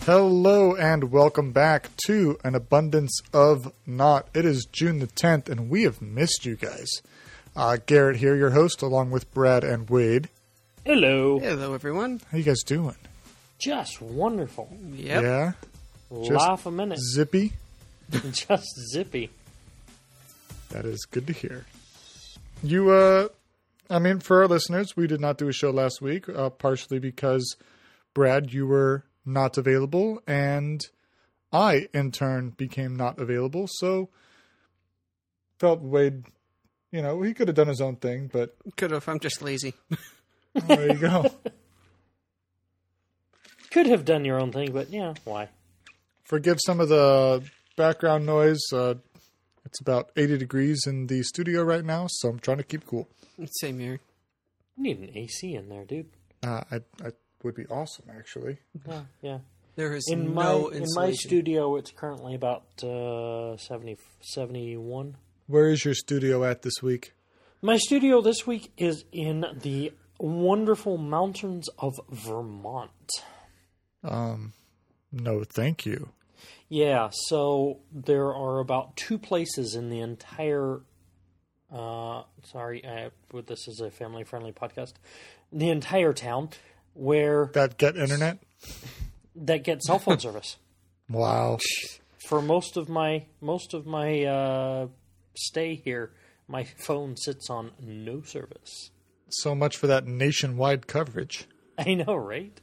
Hello and welcome back to An Abundance of Not. It is June the 10th and we have missed you guys. Garrett here, your host, along with Brad and Wade. Hello. Hello, everyone. How you guys doing? Just wonderful. Yep. Yeah? Laugh a minute. Zippy? Just zippy. That is good to hear. For our listeners, we did not do a show last week, partially because, Brad, you were not available, and I, in turn, became not available, so felt Wade, he could have done his own thing, but... Could have. I'm just lazy. There you go. Could have done your own thing, but yeah, why? Forgive some of the background noise. It's about 80 degrees in the studio right now, so I'm trying to keep cool. Same here. You need an AC in there, dude. I would be awesome, actually. Yeah. There is In no my insulation. studio, it's currently about 71. Where is your studio at this week? My studio this week is in the wonderful mountains of Vermont. No, thank you. Yeah, so there are about two places in the entire... this is a family-friendly podcast. The entire town where... That get internet? That get cell phone service. Wow. For most of my stay here, my phone sits on no service. So much for that nationwide coverage. I know, right?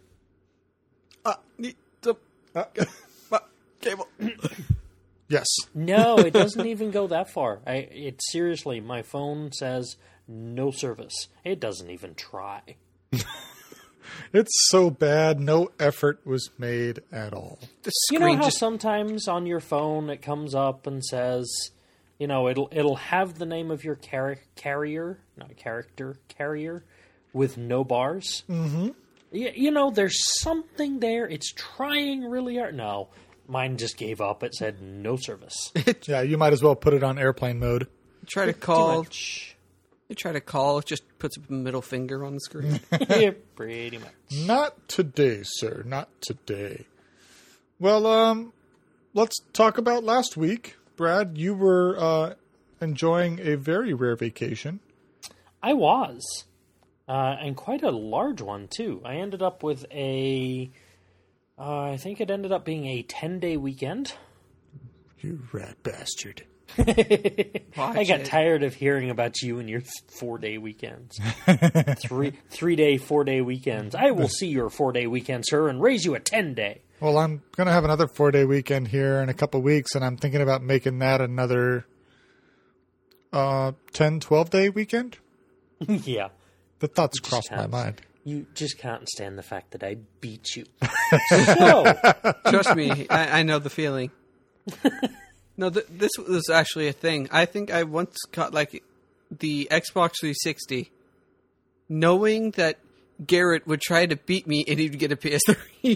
Cable. Yes. No, it doesn't even go that far. Seriously, my phone says no service. It doesn't even try. It's so bad, no effort was made at all. The You screen know how sometimes on your phone it comes up and says, it'll have the name of your carrier with no bars. Mm-hmm. There's something there. It's trying really hard. No, mine just gave up. It said no service. Yeah, you might as well put it on airplane mode. try to call. They try to call. It just puts a middle finger on the screen. Yeah, pretty much. Not today, sir. Not today. Well, let's talk about last week. Brad, you were enjoying a very rare vacation. I was. And quite a large one, too. I ended up with I think it ended up being a 10-day weekend. You rat bastard. I got tired of hearing about you and your 4-day weekends. 3-day, 4-day weekends. I will see your 4-day weekend, sir, and raise you a 10-day. Well, I'm going to have another 4-day weekend here in a couple weeks, and I'm thinking about making that another 10, 12-day weekend. Yeah. The thoughts crossed my mind. You just can't stand the fact that I beat you. So, Trust me, I know the feeling. No, this was actually a thing. I think I once got the Xbox 360, knowing that Garrett would try to beat me and he'd get a PS3.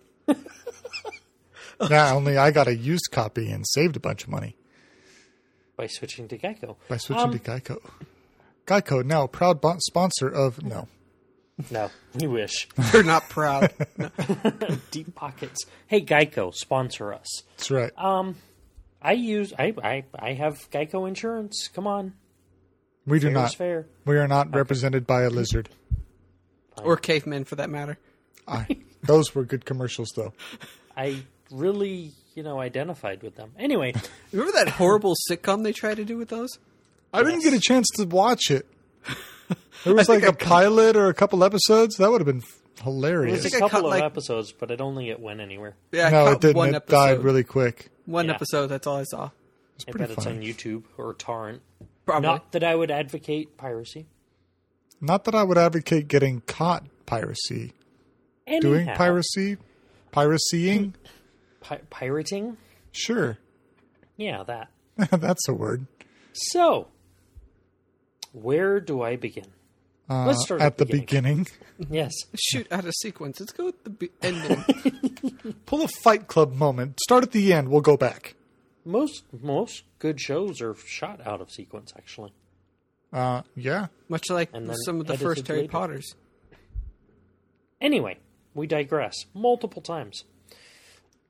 Yeah, only I got a used copy and saved a bunch of money. by switching to Geico. By switching to Geico. Geico, now proud sponsor of... No. No, we wish. They're not proud. No. Deep pockets. Hey, Geico, sponsor us. That's right. I have Geico insurance. Come on. We do not. Fair. We are not represented by a lizard. Or cavemen, for that matter. Those were good commercials, though. I really, identified with them. Anyway. Remember that horrible sitcom they tried to do with those? I didn't get a chance to watch it. There was like a pilot or a couple episodes. That would have been hilarious. It was a couple of episodes, but I don't think it went anywhere. Yeah, no, it didn't. One It episode. died really quick. One episode, that's all I saw. It's I pretty bet it's funny. on YouTube or torrent. Probably. Not that I would advocate piracy. Not that I would advocate getting caught piracy. Doing Anyhow, piracy? Piracying? pirating? Sure. Yeah, that. That's a word. So, where do I begin? Let's start At the beginning. Yes. Shoot out of sequence. Let's go with the ending. Pull a Fight Club moment. Start at the end. We'll go back. Most good shows are shot out of sequence, actually. Yeah. Much like And then some of the edited first Harry later. Potters. Anyway, we digress multiple times.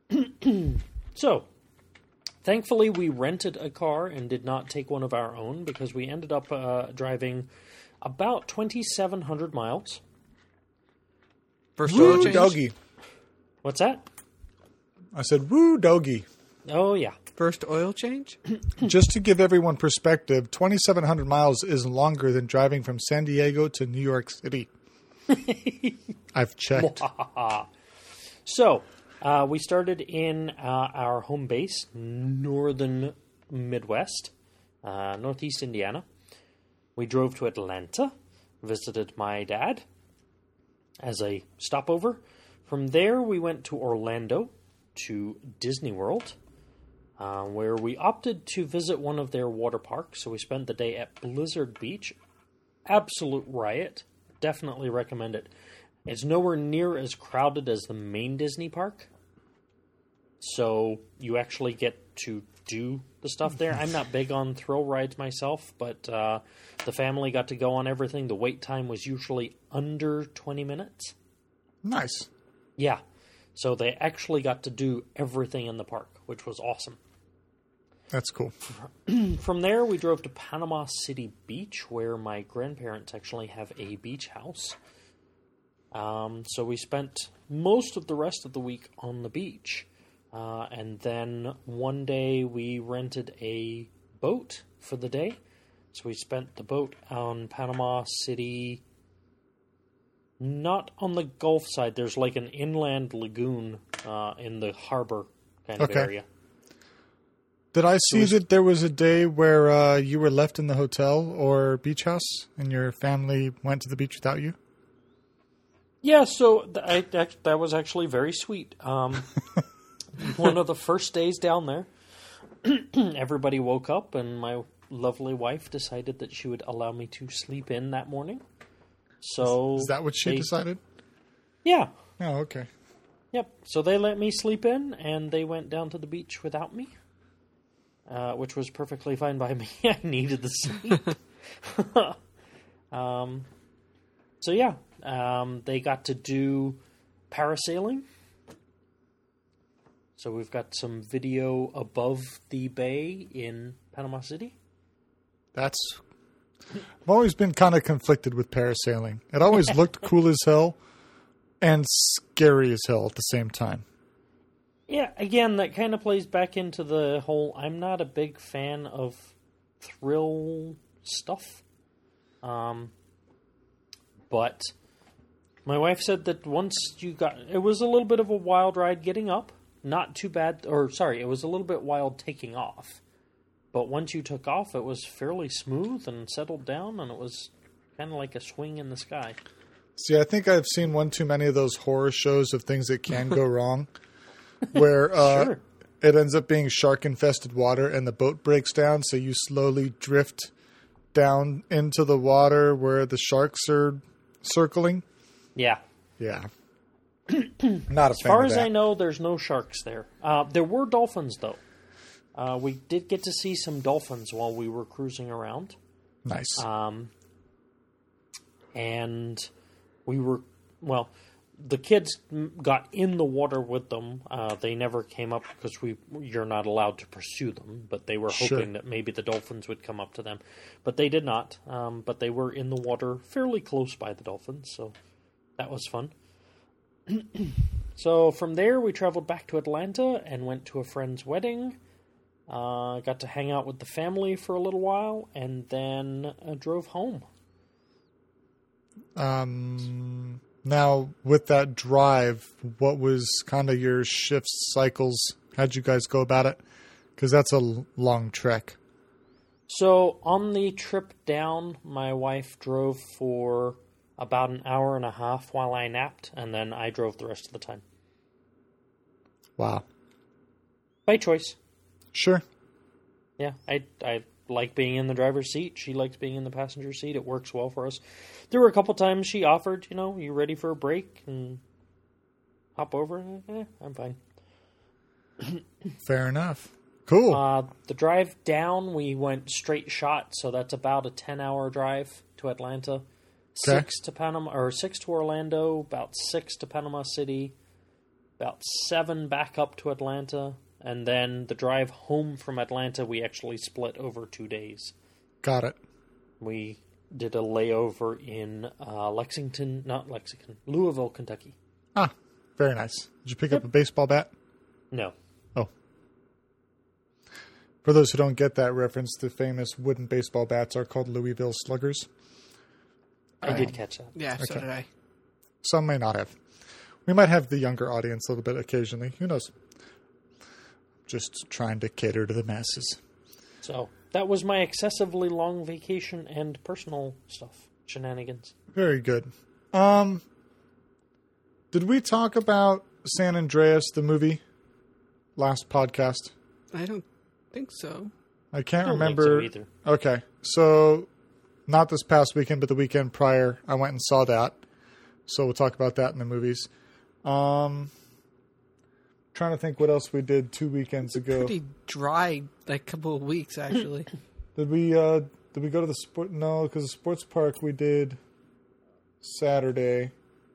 So, thankfully, we rented a car and did not take one of our own because we ended up driving about 2,700 miles. First oil change? Doggy. What's that? I said, woo, doggy. Oh, yeah. First oil change? Just to give everyone perspective, 2,700 miles is longer than driving from San Diego to New York City. I've checked. So, we started in our home base, northern Midwest, northeast Indiana. We drove to Atlanta, visited my dad as a stopover. From there, we went to Orlando, to Disney World, where we opted to visit one of their water parks. So we spent the day at Blizzard Beach. Absolute riot. Definitely recommend it. It's nowhere near as crowded as the main Disney park. So you actually get to do the stuff there. I'm not big on thrill rides myself, but the family got to go on everything. The wait time was usually under 20 minutes. Nice. Yeah. So they actually got to do everything in the park, which was awesome. That's cool. From there, we drove to Panama City Beach, where my grandparents actually have a beach house. So we spent most of the rest of the week on the beach. And then one day we rented a boat for the day. So we spent the boat on Panama City. Not on the Gulf side. There's like an inland lagoon in the harbor kind of area. Did I see that there was a day where you were left in the hotel or beach house and your family went to the beach without you? Yeah, so that was actually very sweet. One of the first days down there, everybody woke up and my lovely wife decided that she would allow me to sleep in that morning. So is that what she decided? Yeah. Oh, okay. Yep. So they let me sleep in, and they went down to the beach without me, which was perfectly fine by me. I needed the sleep. So yeah, they got to do parasailing. So we've got some video above the bay in Panama City. I've always been kind of conflicted with parasailing. It always looked cool as hell and scary as hell at the same time. Yeah, again, that kind of plays back into the whole, I'm not a big fan of thrill stuff. But my wife said that once it was a little bit of a wild ride getting up. Not too bad, it was a little bit wild taking off. But once you took off, it was fairly smooth and settled down, and it was kind of like a swing in the sky. See, I think I've seen one too many of those horror shows of things that can go wrong, where Sure. It ends up being shark-infested water and the boat breaks down, so you slowly drift down into the water where the sharks are circling. Yeah. Yeah. Not a fan of that. As far as I know, there's no sharks there. There were dolphins, though. We did get to see some dolphins while we were cruising around. Nice. And we were, the kids got in the water with them. They never came up because you're not allowed to pursue them, but they were hoping that maybe the dolphins would come up to them. But they did not. But they were in the water fairly close by the dolphins, so that was fun. So from there, we traveled back to Atlanta and went to a friend's wedding. Got to hang out with the family for a little while, and then drove home. Now, with that drive, what was kind of your shift cycles? How'd you guys go about it? Because that's a long trek. So on the trip down, my wife drove for about an hour and a half while I napped, and then I drove the rest of the time. Wow. By choice. Sure. Yeah, I like being in the driver's seat. She likes being in the passenger seat. It works well for us. There were a couple times she offered, you ready for a break? And hop over. I'm fine. Fair enough. Cool. The drive down, we went straight shot, so that's about a 10-hour drive to Atlanta. Okay. 6 to Orlando, about 6 to Panama City, about 7 back up to Atlanta, and then the drive home from Atlanta we actually split over 2 days. Got it. We did a layover in Louisville, Kentucky. Ah, very nice. Did you pick up a baseball bat? No. Oh. For those who don't get that reference, the famous wooden baseball bats are called Louisville Sluggers. I did catch that. Yeah, so did I. Some may not have. We might have the younger audience a little bit occasionally. Who knows? Just trying to cater to the masses. So, that was my excessively long vacation and personal stuff. Shenanigans. Very good. Did we talk about San Andreas, the movie, last podcast? I don't think so. I can't I don't remember. think so either. Okay, so not this past weekend, but the weekend prior, I went and saw that. So we'll talk about that in the movies. Trying to think what else we did 2 weekends ago. Pretty dry, like couple of weeks actually. Did we go to the sport? No, because the sports park we did Saturday.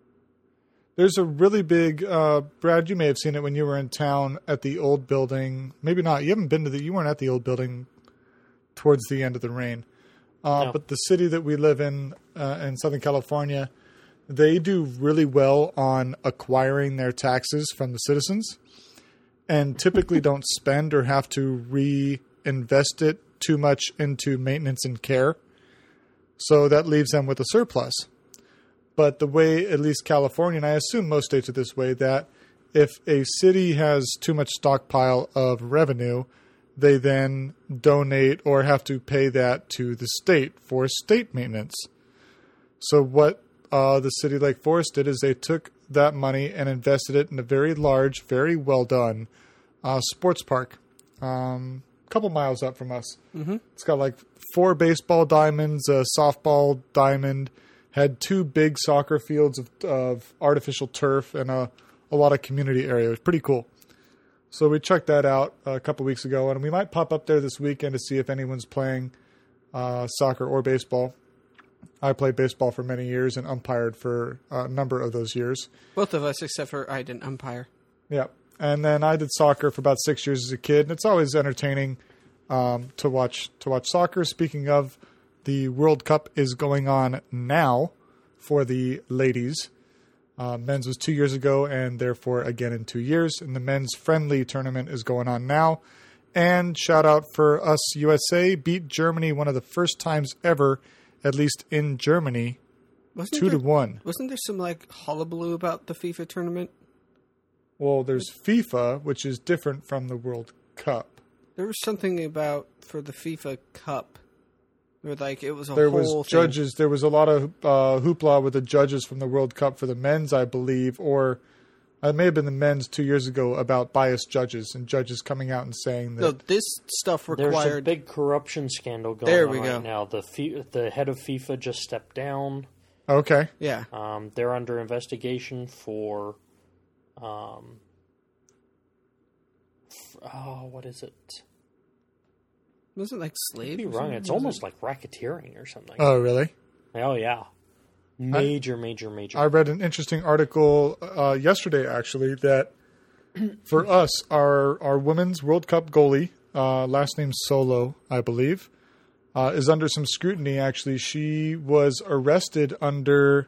There's a really big, Brad, you may have seen it when you were in town at the old building. Maybe not. You haven't been to you weren't at the old building towards the end of the rain. No. But the city that we live in Southern California, they do really well on acquiring their taxes from the citizens and typically don't spend or have to reinvest it too much into maintenance and care. So that leaves them with a surplus. But the way, at least California, and I assume most states are this way, that if a city has too much stockpile of revenue, they then donate or have to pay that to the state for state maintenance. So what the city of Lake Forest did is they took that money and invested it in a very large, very well done sports park, a couple miles up from us. Mm-hmm. It's got like 4 baseball diamonds, a softball diamond, had 2 big soccer fields of artificial turf, and a lot of community area. It was pretty cool. So we checked that out a couple weeks ago, and we might pop up there this weekend to see if anyone's playing soccer or baseball. I played baseball for many years and umpired for a number of those years. Both of us, except for I didn't umpire. Yeah. And then I did soccer for about 6 years as a kid, and it's always entertaining to watch soccer. Speaking of, the World Cup is going on now for the ladies. Men's was 2 years ago, and therefore again in 2 years. And the men's friendly tournament is going on now. And shout out for us, USA beat Germany one of the first times ever, at least in Germany, 2-1. Wasn't there some like hullabaloo about the FIFA tournament? Well, there's FIFA, which is different from the World Cup. There was something about for the FIFA Cup. Where, like, it was there whole was thing. judges. There was a lot of hoopla with the judges from the World Cup for the men's, I believe, or it may have been the men's 2 years ago about biased judges and judges coming out and saying that. No, this stuff required. There's a big corruption scandal going There on we right go. now. The head of FIFA just stepped down. Okay. Yeah. They're under investigation for, what is it? Wasn't it like slaves? Could be wrong. It's almost like racketeering or something. Oh, really? Oh, yeah. Major. I read an interesting article yesterday, actually, that for us, our women's World Cup goalie, last name Solo, I believe, is under some scrutiny. Actually, she was arrested under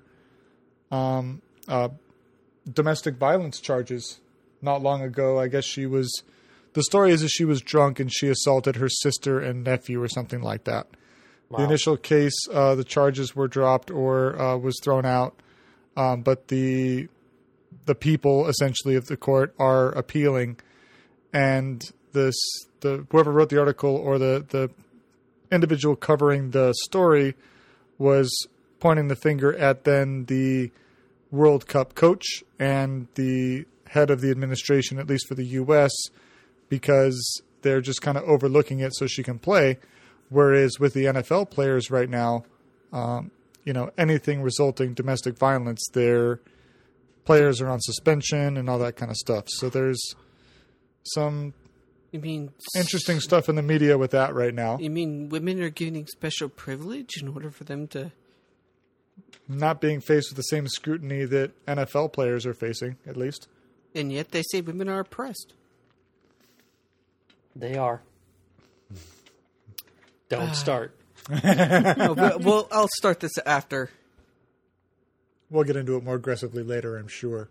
domestic violence charges not long ago. I guess she was. The story is that she was drunk and she assaulted her sister and nephew or something like that. Wow. The initial case, the charges were dropped or was thrown out, but the people essentially of the court are appealing, and the whoever wrote the article or the individual covering the story was pointing the finger at then the World Cup coach and the head of the administration, at least for the U.S., because they're just kind of overlooking it so she can play. Whereas with the NFL players right now, anything resulting domestic violence, their players are on suspension and all that kind of stuff. So there's some interesting stuff in the media with that right now. You mean women are getting special privilege in order for them to... Not being faced with the same scrutiny that NFL players are facing, at least. And yet they say women are oppressed. They are. Don't start. No, well, I'll start this after. We'll get into it more aggressively later, I'm sure.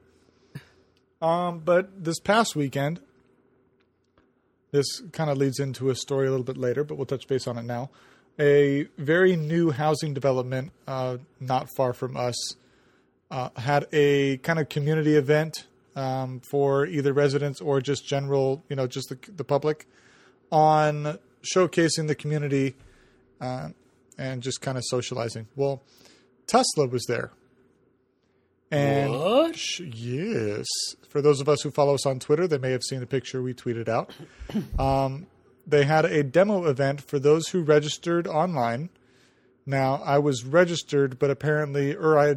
But this past weekend, this kind of leads into a story a little bit later, but we'll touch base on it now. A very new housing development not far from us had a kind of community event for either residents or just general, just the public on showcasing the community and just kind of socializing. Well, Tesla was there. And What? Yes. For those of us who follow us on Twitter, they may have seen the picture we tweeted out. They had a demo event for those who registered online. Now, I was registered, but apparently,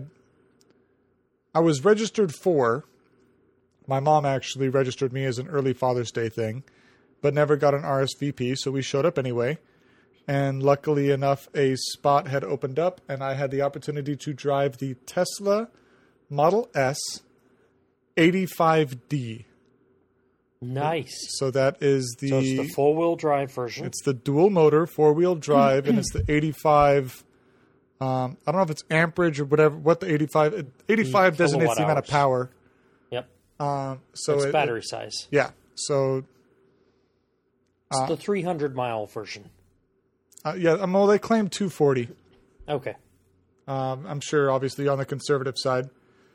I was registered for. My mom actually registered me as an early Father's Day thing, but never got an RSVP, so we showed up anyway. And luckily enough, a spot had opened up, and I had the opportunity to drive the Tesla Model S 85D. Nice. So that is So it's the four-wheel drive version. It's the dual motor, 4-wheel drive, and it's the 85. I don't know if it's amperage or whatever. What the 85? 85 designates the amount of power. Yep. So It's battery size. Yeah. So It's the 300-mile version. well, they claim 240. Okay. I'm sure, obviously, on the conservative side.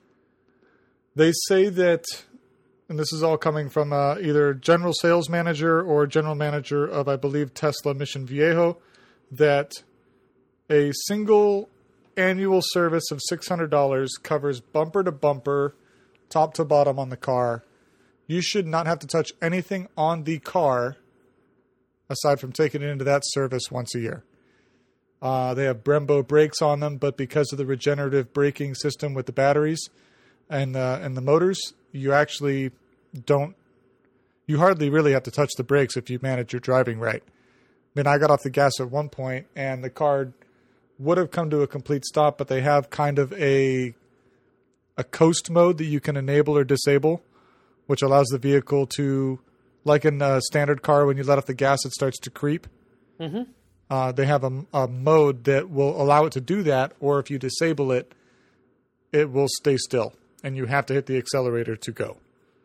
They say that, and this is all coming from either general sales manager or general manager of, I believe, Tesla Mission Viejo, that a single annual service of $600 covers bumper to bumper, top to bottom on the car. You should not have to touch anything on the car aside from taking it into that service once a year. They have Brembo brakes on them, but because of the regenerative braking system with the batteries and the motors, you actually you hardly really have to touch the brakes if you manage your driving right. I mean, I got off the gas at one point and the car would have come to a complete stop, but they have kind of a coast mode that you can enable or disable, which allows the vehicle to, like in a standard car, when you let off the gas, it starts to creep. Mm-hmm. They have a mode that will allow it to do that, or if you disable it, it will stay still, and you have to hit the accelerator to go.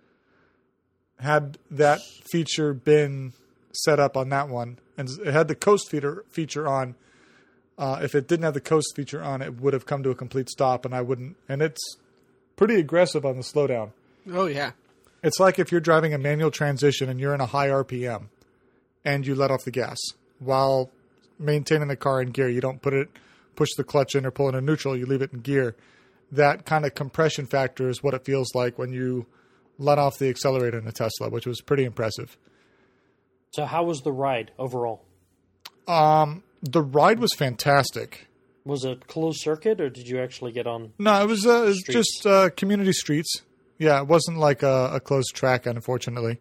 Had that feature been set up on that one, and it had the coast feature on, if it didn't have the coast feature on, it would have come to a complete stop, and I wouldn't. And it's pretty aggressive on the slowdown. Oh, yeah. It's like if you're driving a manual transmission and you're in a high RPM and you let off the gas while maintaining the car in gear. You don't push the clutch in or pull it in neutral. You leave it in gear. That kind of compression factor is what it feels like when you let off the accelerator in a Tesla, which was pretty impressive. So how was the ride overall? The ride was fantastic. Was it closed circuit, or did you actually get on? No, it was just community streets. Yeah, it wasn't like a closed track, unfortunately.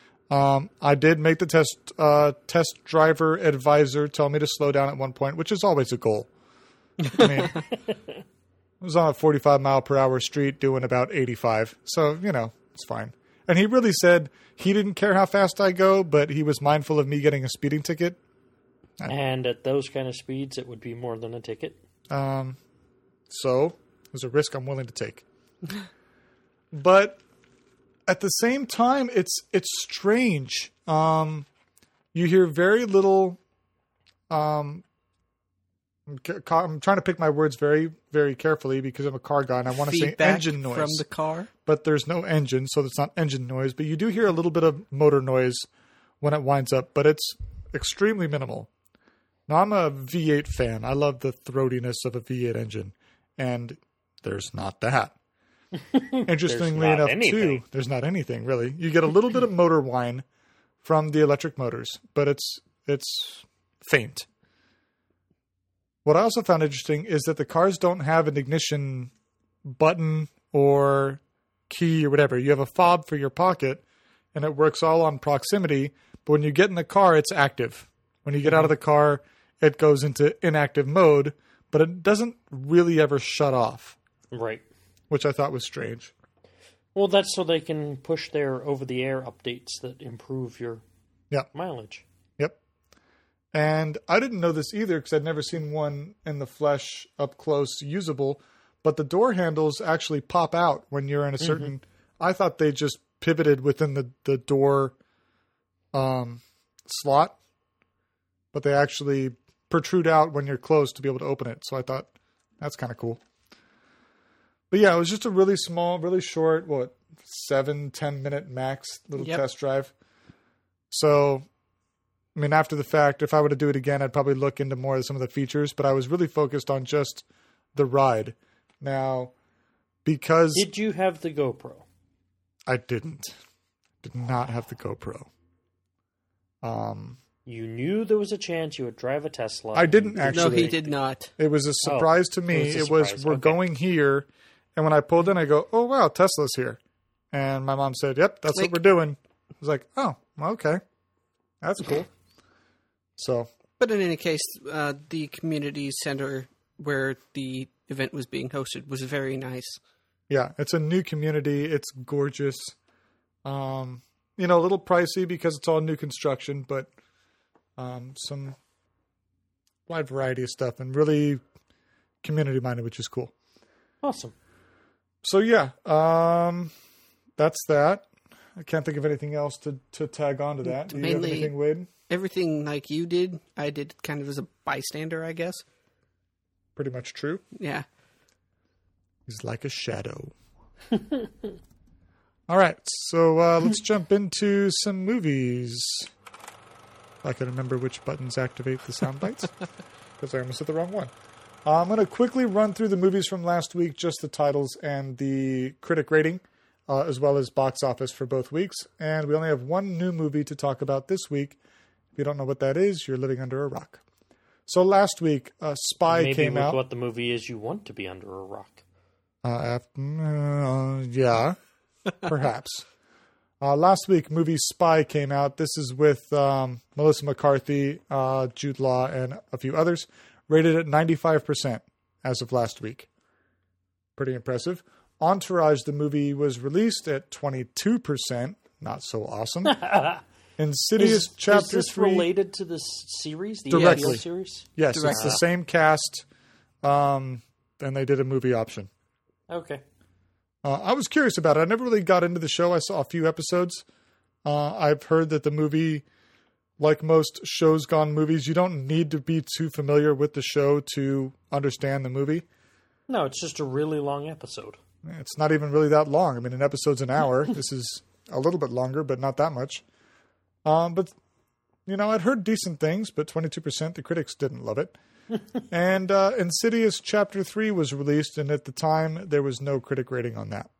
I did make the test driver advisor tell me to slow down at one point, which is always a goal. I mean, it was on a 45 mile per hour street doing about 85. So, it's fine. And he really said he didn't care how fast I go, but he was mindful of me getting a speeding ticket. And at those kind of speeds, it would be more than a ticket. So it was a risk I'm willing to take. But at the same time, it's strange. You hear very little. I'm trying to pick my words very, very carefully because I'm a car guy and I want to say engine noise from the car. But there's no engine, so it's not engine noise. But you do hear a little bit of motor noise when it winds up, but it's extremely minimal. Now, I'm a V8 fan. I love the throatiness of a V8 engine, and there's not that. Interestingly enough, too, there's not anything, really. You get a little bit of motor whine from the electric motors, but it's faint. What I also found interesting is that the cars don't have an ignition button or key or whatever. You have a fob for your pocket, and it works all on proximity, but when you get in the car, it's active. When you get out of the car, it goes into inactive mode, but it doesn't really ever shut off. Right. Which I thought was strange. Well, that's so they can push their over-the-air updates that improve your mileage. Yep. And I didn't know this either because I'd never seen one in the flesh up close usable, but the door handles actually pop out when you're in a certain... I thought they just pivoted within the door slot, but they actually protrude out when you're close to be able to open it. So I thought, that's kind of cool. But yeah, it was just a really small, really short, 7-10 minute max little test drive. So, I mean, after the fact, if I were to do it again, I'd probably look into more of some of the features, but I was really focused on just the ride. Now, because... Did you have the GoPro? I didn't. Did not have the GoPro. You knew there was a chance you would drive a Tesla. I didn't actually. No, he did not. It was a surprise to me. It was we're going here, and when I pulled in, I go, "Oh wow, Tesla's here," and my mom said, "Yep, that's what we're doing." I was like, "Oh, okay, that's cool." So, but in any case, the community center where the event was being hosted was very nice. Yeah, it's a new community. It's gorgeous. A little pricey because it's all new construction, but some wide variety of stuff and really community-minded, which is cool. Awesome. So, yeah, that's that. I can't think of anything else to tag on to that. Do you have anything, Wade? Everything like you did, I did kind of as a bystander, I guess. Pretty much true. Yeah. He's like a shadow. All right, so let's jump into some movies. I can remember which buttons activate the sound bites, because I almost hit the wrong one. I'm going to quickly run through the movies from last week, just the titles and the critic rating, as well as box office for both weeks. And we only have one new movie to talk about this week. If you don't know what that is, you're living under a rock. So last week, Spy came out. Maybe what the movie is you want to be under a rock. Yeah, perhaps. Last week, movie Spy came out. This is with Melissa McCarthy, Jude Law, and a few others. Rated at 95% as of last week. Pretty impressive. Entourage, the movie, was released at 22%. Not so awesome. Insidious Chapter 3. Is this related to this series? The Directly. HBO series? Yes, it's the same cast, and they did a movie option. Okay. I was curious about it. I never really got into the show. I saw a few episodes. I've heard that the movie, like most shows gone movies, you don't need to be too familiar with the show to understand the movie. No, it's just a really long episode. It's not even really that long. I mean, an episode's an hour. This is a little bit longer, but not that much. But, I'd heard decent things, but 22%, the critics didn't love it. And Insidious Chapter 3 was released, and at the time, there was no critic rating on that.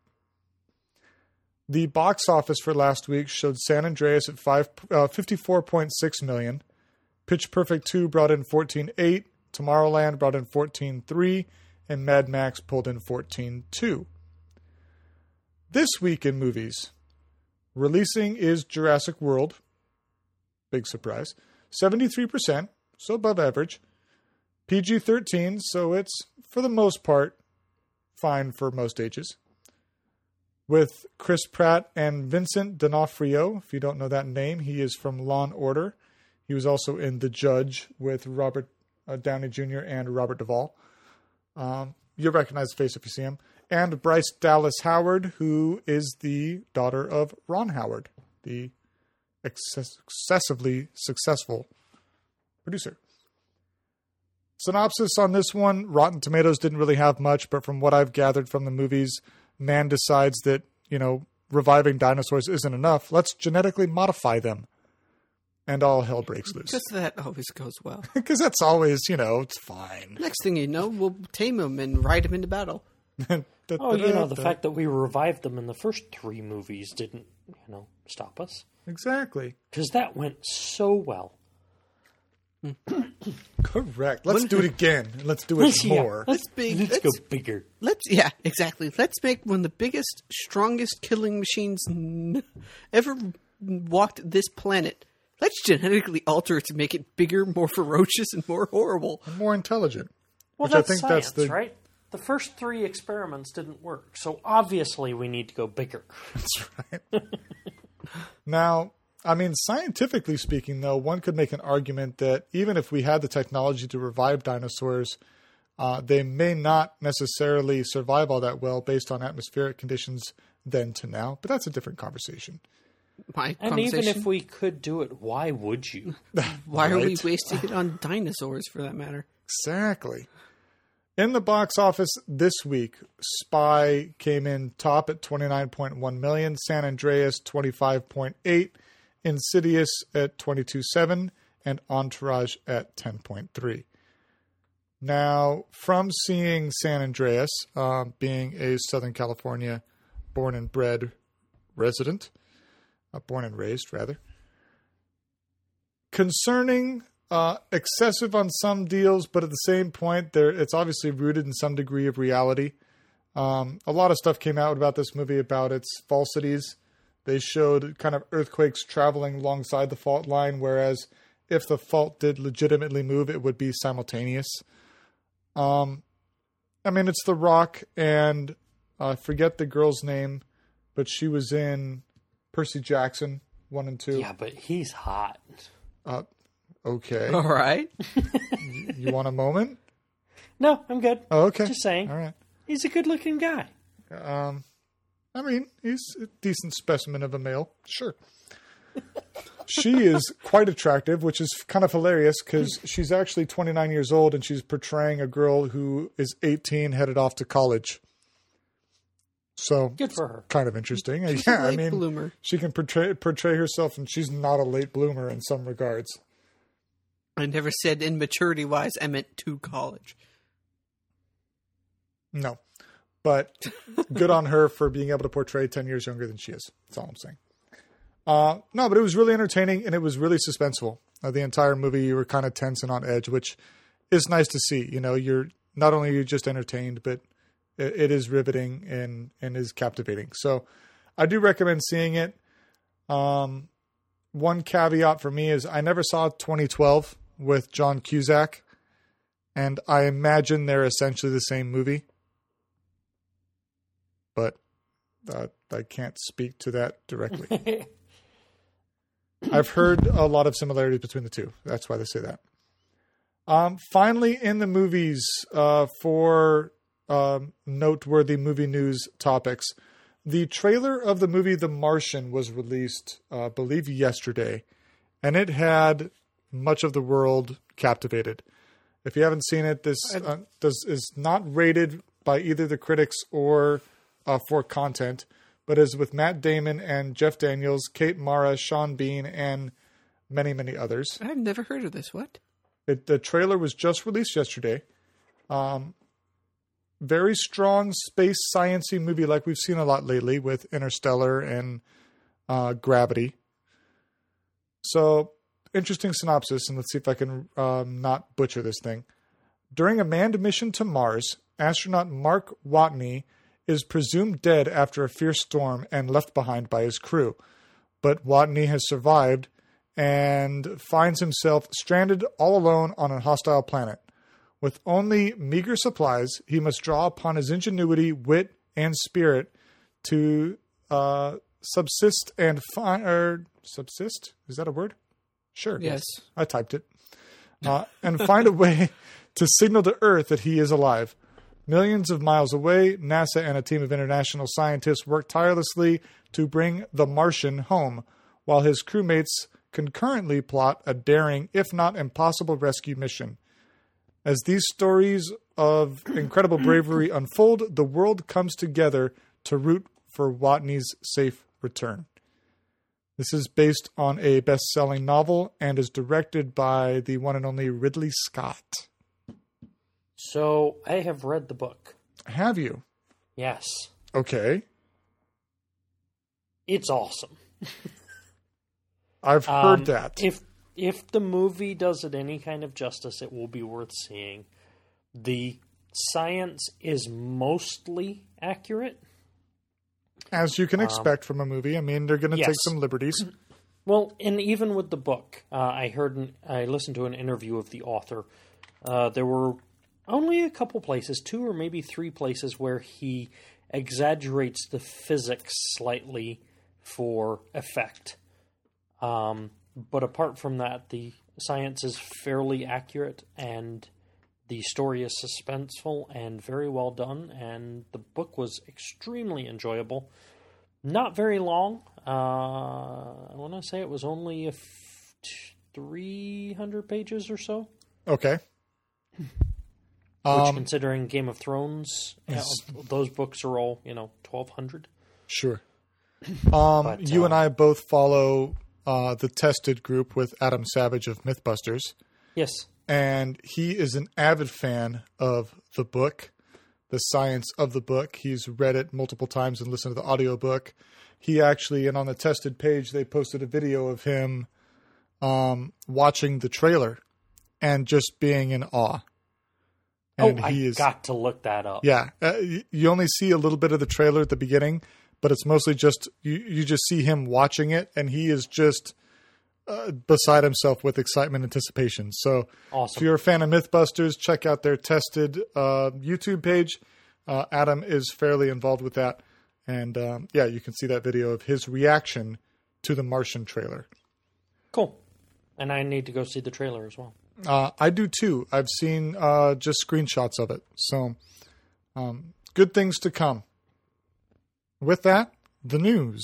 The box office for last week showed San Andreas at $54.6 million. Pitch Perfect 2 brought in $14.8. Tomorrowland brought in $14.3. And Mad Max pulled in $14.2. This week in movies, releasing is Jurassic World. Big surprise. 73%, so above average. PG-13, so it's, for the most part, fine for most ages. With Chris Pratt and Vincent D'Onofrio. If you don't know that name, he is from Law & Order. He was also in The Judge with Robert Downey Jr. and Robert Duvall. You'll recognize the face if you see him. And Bryce Dallas Howard, who is the daughter of Ron Howard, the excessively successful producer. Synopsis on this one, Rotten Tomatoes didn't really have much, but from what I've gathered from the movies, man decides that, reviving dinosaurs isn't enough. Let's genetically modify them. And all hell breaks loose. Because that always goes well. Because that's always, it's fine. Next thing you know, we'll tame them and ride them into battle. The fact that we revived them in the first 3 movies didn't, stop us. Exactly. Because that went so well. Correct. Let's do it again. Let's do it more. Let's go bigger. Exactly. Let's make one of the biggest, strongest killing machines ever walked this planet. Let's genetically alter it to make it bigger, more ferocious, and more horrible. And more intelligent. Well, which that's I think science, that's right? the first 3 experiments didn't work, so obviously we need to go bigger. That's right. Now, I mean, scientifically speaking, though, one could make an argument that even if we had the technology to revive dinosaurs, they may not necessarily survive all that well based on atmospheric conditions then to now. But that's a different conversation. And even if we could do it, why would you? Why are we wasting it on dinosaurs, for that matter? Exactly. In the box office this week, Spy came in top at $29.1 million, San Andreas 25.8, Insidious at 22.7, and Entourage at 10.3. Now, from seeing San Andreas, being a Southern California born and bred resident, born and raised, rather, concerning, excessive on some deals, but at the same point, it's obviously rooted in some degree of reality. A lot of stuff came out about this movie, about its falsities. They showed kind of earthquakes traveling alongside the fault line, whereas if the fault did legitimately move, it would be simultaneous. I mean, it's The Rock, and I forget the girl's name, but she was in Percy Jackson 1 and 2. Yeah, but he's hot. Okay. All right. You want a moment? No, I'm good. Oh, okay. Just saying. All right. He's a good-looking guy. I mean, he's a decent specimen of a male. Sure. She is quite attractive, which is kind of hilarious because she's actually 29 years old and she's portraying a girl who is 18 headed off to college. So good for her. Kind of interesting. She's yeah, a late I mean, bloomer. She can portray herself, and she's not a late bloomer in some regards. I never said immaturity-wise. I meant to college. No. But good on her for being able to portray 10 years younger than she is. That's all I'm saying. No, but it was really entertaining, and it was really suspenseful. The entire movie, you were kind of tense and on edge, which is nice to see. You know, you're not only are you just entertained, but it is riveting and is captivating. So I do recommend seeing it. One caveat for me is I never saw 2012 with John Cusack, and I imagine they're essentially the same movie. But I can't speak to that directly. I've heard a lot of similarities between the two. That's why they say that. Finally, in the movies, for noteworthy movie news topics, the trailer of the movie The Martian was released, I believe, yesterday, and it had much of the world captivated. If you haven't seen it, this is not rated by either the critics or for content, but is with Matt Damon and Jeff Daniels, Kate Mara, Sean Bean, and many, many others. I've never heard of this. What? The trailer was just released yesterday. Very strong space science-y movie like we've seen a lot lately with Interstellar and Gravity. So, interesting synopsis, and let's see if I can not butcher this thing. During a manned mission to Mars, astronaut Mark Watney is presumed dead after a fierce storm and left behind by his crew. But Watney has survived and finds himself stranded all alone on a hostile planet. With only meager supplies, he must draw upon his ingenuity, wit, and spirit to subsist and find... subsist? Is that a word? Sure. Yes. I typed it. And find a way to signal to Earth that he is alive. Millions of miles away, NASA and a team of international scientists work tirelessly to bring the Martian home, while his crewmates concurrently plot a daring, if not impossible, rescue mission. As these stories of incredible bravery unfold, the world comes together to root for Watney's safe return. This is based on a best-selling novel and is directed by the one and only Ridley Scott. So, I have read the book. Have you? Yes. Okay. It's awesome. I've heard that. If the movie does it any kind of justice, it will be worth seeing. The science is mostly accurate. As you can expect from a movie. I mean, they're going to take some liberties. Well, and even with the book, I listened to an interview of the author. There were only a couple places, 2 or maybe 3 places where he exaggerates the physics slightly for effect. But apart from that, the science is fairly accurate, and the story is suspenseful and very well done, and the book was extremely enjoyable. Not very long. I want to say it was only 300 pages or so. Okay. Which, considering Game of Thrones, those books are all, 1,200. Sure. You and I both follow the Tested group with Adam Savage of Mythbusters. Yes. And he is an avid fan of the book, the science of the book. He's read it multiple times and listened to the audiobook. He actually, and on the Tested page, they posted a video of him watching the trailer and just being in awe. And I got to look that up. Yeah. You only see a little bit of the trailer at the beginning, but it's mostly just, you just see him watching it, and he is just beside himself with excitement and anticipation. So awesome. If you're a fan of Mythbusters, check out their Tested YouTube page. Adam is fairly involved with that. And you can see that video of his reaction to the Martian trailer. Cool. And I need to go see the trailer as well. I do too. I've seen just screenshots of it. So good things to come. With that, the news.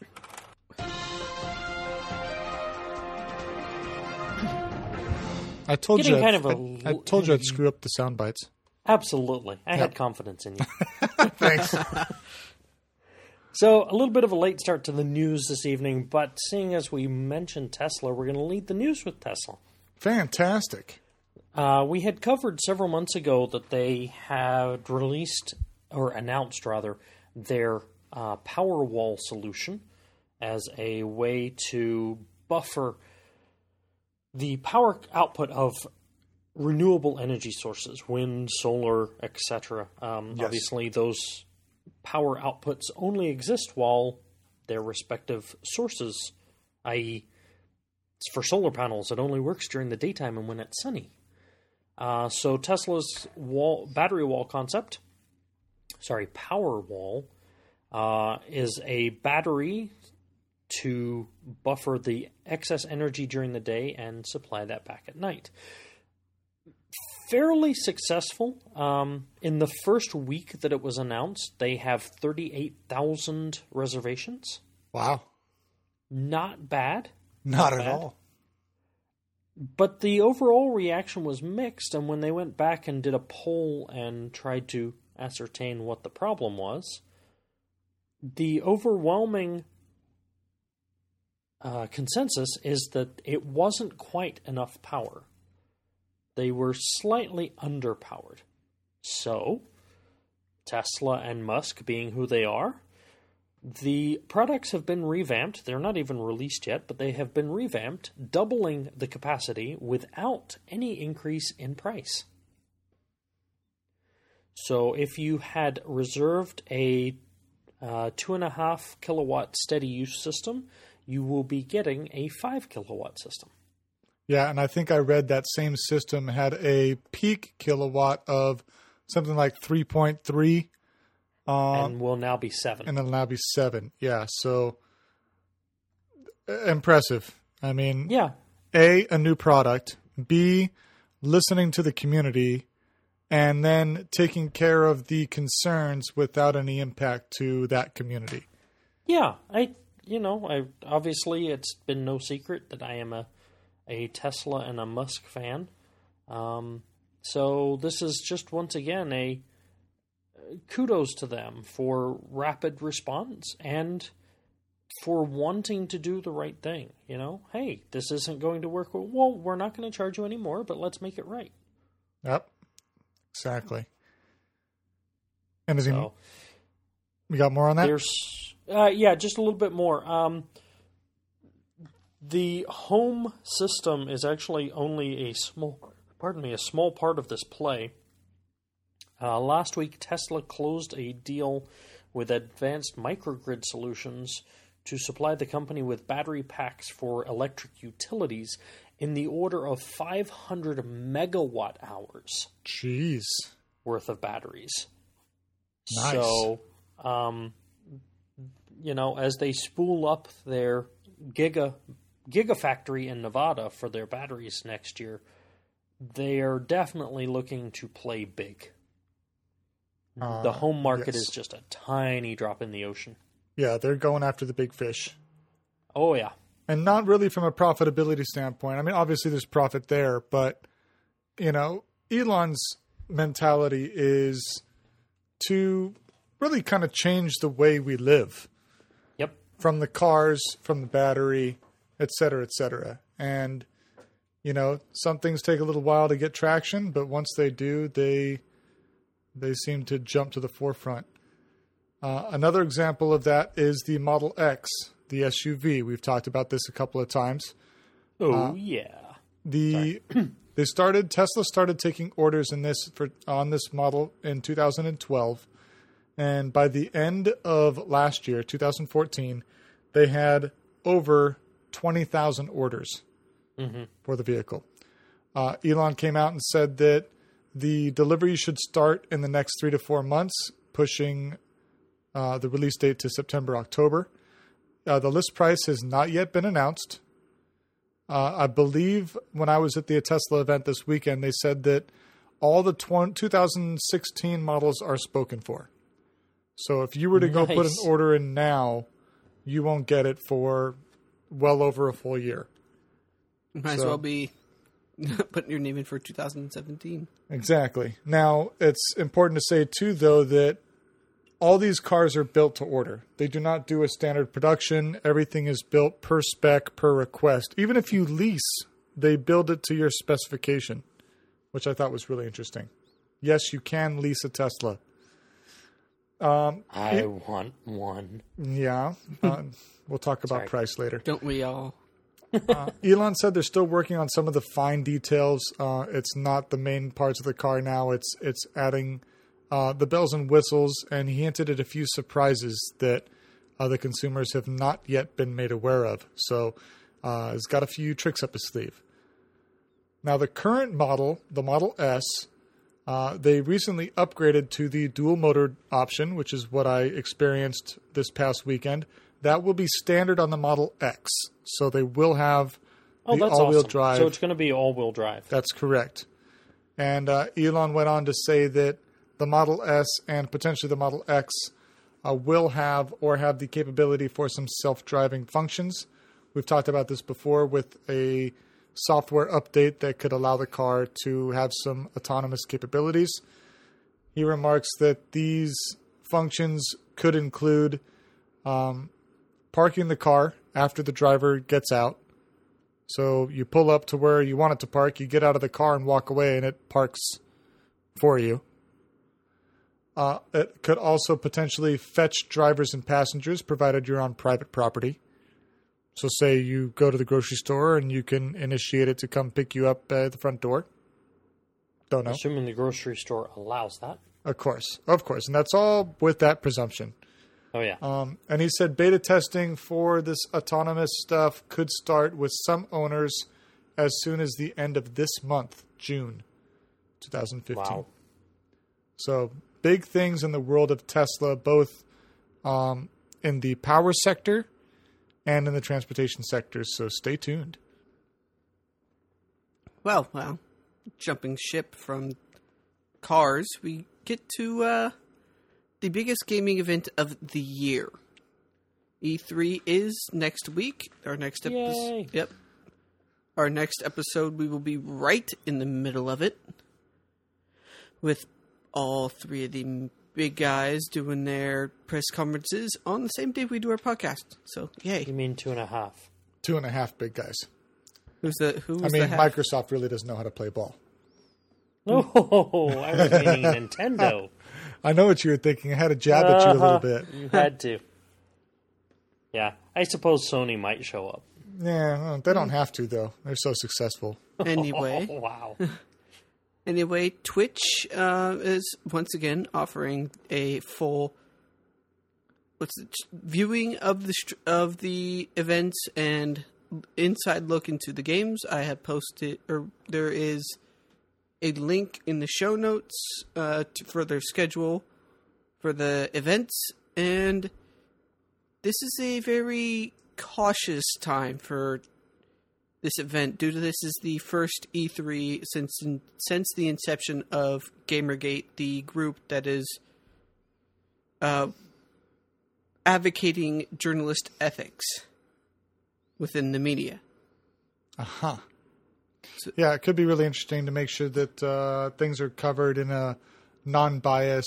I told you I'd screw up the sound bites. Absolutely. I had confidence in you. Thanks. So, a little bit of a late start to the news this evening, but seeing as we mentioned Tesla, we're going to lead the news with Tesla. Fantastic. We had covered several months ago that they had released, or announced rather, their Powerwall solution as a way to buffer the power output of renewable energy sources, wind, solar, etc. Yes. Obviously, those power outputs only exist while their respective sources, i.e., for solar panels, it only works during the daytime and when it's sunny. So Tesla's battery wall concept, Powerwall, is a battery to buffer the excess energy during the day and supply that back at night. Fairly successful. In the first week that it was announced, they have 38,000 reservations. Wow. Not bad. Not at all. But the overall reaction was mixed, and when they went back and did a poll and tried to ascertain what the problem was, the overwhelming consensus is that it wasn't quite enough power. They were slightly underpowered. So, Tesla and Musk being who they are, the products have been revamped. They're not even released yet, but they have been revamped, doubling the capacity without any increase in price. So if you had reserved a 2.5 kilowatt steady use system, you will be getting a 5 kilowatt system. Yeah, and I think I read that same system had a peak kilowatt of something like 3.3. And will now be 7. And it'll now be 7. Yeah, so impressive. I mean, yeah. A new product. B, listening to the community. And then taking care of the concerns without any impact to that community. Yeah, I obviously it's been no secret that I am a Tesla and a Musk fan. So this is just once again a kudos to them for rapid response and for wanting to do the right thing. Hey, this isn't going to work. Well, we're not going to charge you anymore, but let's make it right. Yep, exactly. And we got more on that? There's, just a little bit more. The home system is actually only a small part of this play. Last week, Tesla closed a deal with Advanced Microgrid Solutions to supply the company with battery packs for electric utilities in the order of 500 megawatt hours Jeez. worth of batteries. Nice. So, as they spool up their gigafactory in Nevada for their batteries next year, they are definitely looking to play big. The home market is just a tiny drop in the ocean. Yeah, they're going after the big fish. Oh, yeah. And not really from a profitability standpoint. I mean, obviously there's profit there, but, Elon's mentality is to really kind of change the way we live. Yep. From the cars, from the battery, et cetera, et cetera. And, some things take a little while to get traction, but once they do, they seem to jump to the forefront. Another example of that is the Model X, the SUV. We've talked about this a couple of times. Oh, yeah. Tesla started taking orders on this model in 2012. And by the end of last year, 2014, they had over 20,000 orders for the vehicle. Elon came out and said that the delivery should start in the next 3 to 4 months, pushing the release date to September, October. The list price has not yet been announced. I believe when I was at the Tesla event this weekend, they said that all the 2016 models are spoken for. So if you were to go put an order in now, you won't get it for well over a full year. Might as well be putting your name in for 2017. Exactly. Now, it's important to say, too, though, that all these cars are built to order. They do not do a standard production. Everything is built per spec, per request. Even if you lease, they build it to your specification, which I thought was really interesting. Yes, you can lease a Tesla. I want one. Yeah. We'll talk about price later. Don't we all? Elon said they're still working on some of the fine details. It's not the main parts of the car now. It's adding the bells and whistles, and he hinted at a few surprises that the consumers have not yet been made aware of. So he's got a few tricks up his sleeve. Now, the current model, the Model S, they recently upgraded to the dual motor option, which is what I experienced this past weekend. That will be standard on the Model X. So they will have the all-wheel drive. So it's going to be all-wheel drive. That's correct. And Elon went on to say that the Model S and potentially the Model X will have the capability for some self-driving functions. We've talked about this before with a software update that could allow the car to have some autonomous capabilities. He remarks that these functions could include parking the car after the driver gets out. So you pull up to where you want it to park, you get out of the car and walk away, and it parks for you. It could also potentially fetch drivers and passengers, provided you're on private property. So say you go to the grocery store and you can initiate it to come pick you up at the front door. Don't know. Assuming the grocery store allows that. Of course. And that's all with that presumption. Oh, yeah. And he said beta testing for this autonomous stuff could start with some owners as soon as the end of this month, June 2015. Wow. So big things in the world of Tesla, both in the power sector and in the transportation sector. So stay tuned. Well, jumping ship from cars, we get to the biggest gaming event of the year. E3 is next week. Our next episode. Yep. Our next episode, we will be right in the middle of it, with all three of the big guys doing their press conferences on the same day we do our podcast. So, yay. You mean 2.5? 2.5 big guys. Who was the half? Microsoft really doesn't know how to play ball. Oh, I was meaning Nintendo. I know what you were thinking. I had to jab at you a little bit. You had to. Yeah, I suppose Sony might show up. Yeah, well, they don't have to, though. They're so successful. Anyway. Oh, wow. Anyway, Twitch is once again offering a full viewing of the events and inside look into the games, I have posted, or there is a link in the show notes for their schedule for the events, and this is a very cautious time for this event due to this is the first E3 since the inception of Gamergate, the group that is advocating journalist ethics within the media. Uh-huh. So, yeah, it could be really interesting to make sure that things are covered in a non-bias,